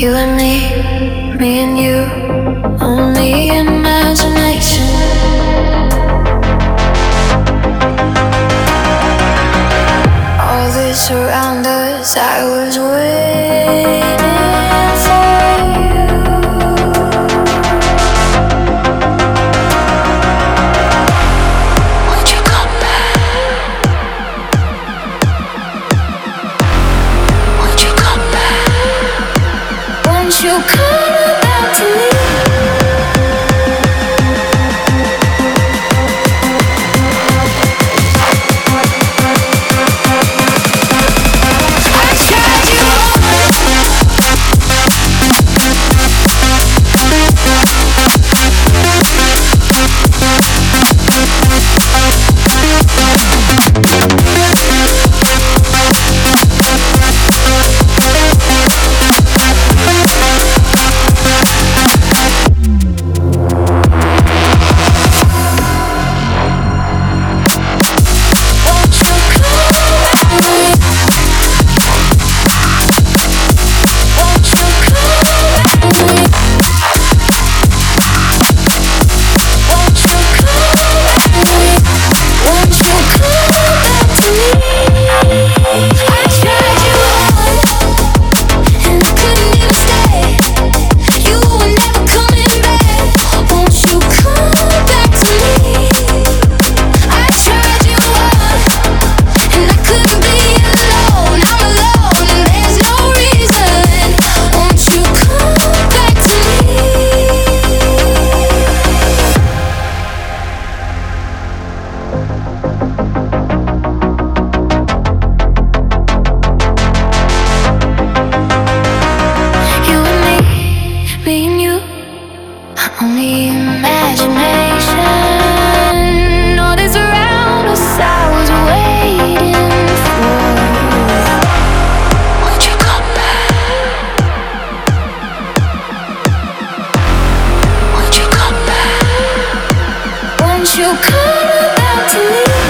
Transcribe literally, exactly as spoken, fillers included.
You and me, me and you, only imagination. All this around us, I was waiting for you. Won't you come back? Won't you come back? Won't you come back to me? Only imagination. All this around us, I was waiting for. Won't you come back? Won't you come back? Won't you come back to me?